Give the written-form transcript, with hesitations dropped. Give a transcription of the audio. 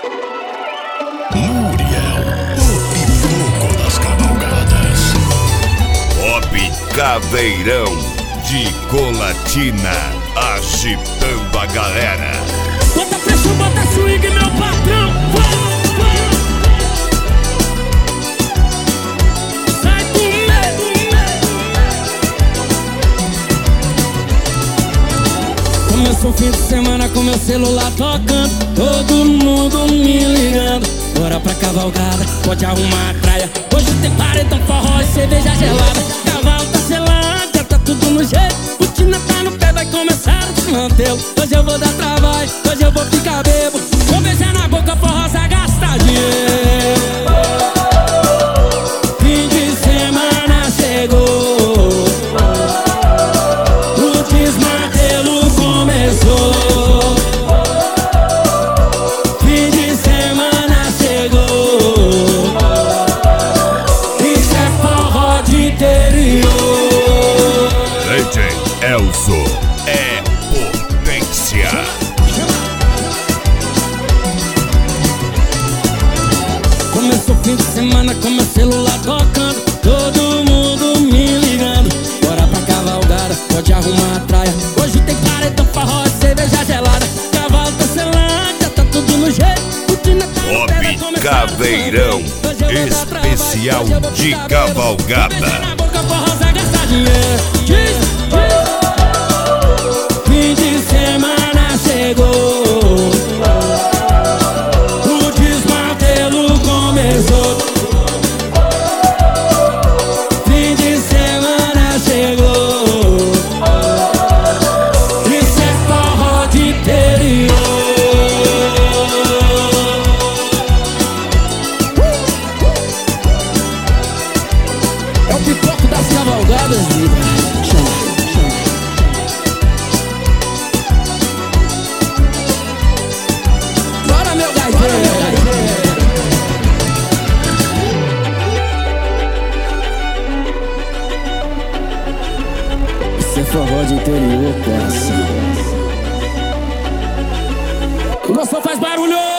Luriel, o pipoco das cavalgadas. Bob Caveirão de Colatina, agitando a galera. Bota pressão, bota swing, meu patrão. Sai do medo. Começou o fim de semana com meu celular tocando, todo mundo me ligando. Bora pra cavalgada, pode arrumar a praia. Hoje tem paredão, forró e cerveja gelada. Cavalo tá selado, já tá tudo no jeito. Rotina tá no pé, vai começar o desmantelo. Hoje eu vou dar trabalho, hoje eu vou ficar bebo. Vou beijar na boca, forrosa, gastar dinheiro. Fim de semana chegou, o desmantelo começou. Fim de semana chegou, isso é forró de interior. DJ Elzo é potência. Começou o fim de semana com meu celular tocando, todo mundo me ligando. Bora pra cavalgada, pode arrumar a praia. Hoje tem paredão, forró e cerveja gelada. Cavalo tá selado, já tá tudo no jeito. Rotina tá no pé, vai Bob começar o Caveirão, desmantelo. Hoje eu vou dar trabalho, especial hoje eu vou de ficar bebo. cavalgada. Vou beijar na boca, forrosa, gastar dinheiro. Fim de semana chegou, o desmantelo começou. Fim de semana chegou, isso é forró de interior. É o pipoco das cavalgadas, vida. Bora, meu gaiteiro. Isso é forró de interior, coração. Gostou, faz barulho!